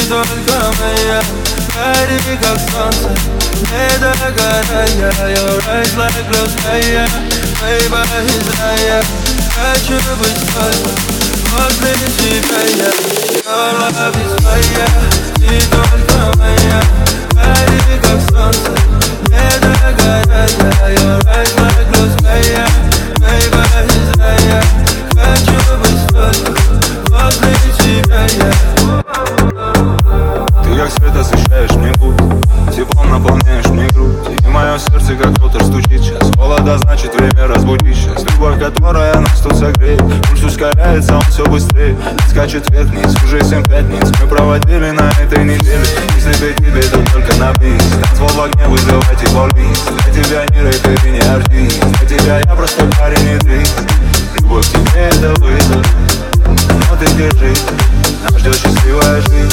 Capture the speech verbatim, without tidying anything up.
только моя. Гори как солнце, не догорая. Your eyes like blue sky, baby, desire. Хочу быть только возле тебя я. Your love is fire, ты только моя. Гори как солнце, не догорая. Your eyes like blue sky, baby, desire. Хочу быть только возле тебя я. Ты как свет освещаешь мне путь, теплом наполняешь мне грудь. И мое сердце как ветер стучит сейчас. Холода, значит время разбудить сейчас. Любовь, которая нас тут согреет. Пульс ускоряется, он все быстрее. Скачет вверх-вниз, уже семь пятниц мы проводили на этой неделе. Если ты тебе, то только на бис. Танцпол в огне, вызывайте полвиз. Для тебя не рэпер и не артист. Для тебя я просто парень и ты. Любовь к тебе это вызов, но ты держи, нас ждет счастливая жизнь.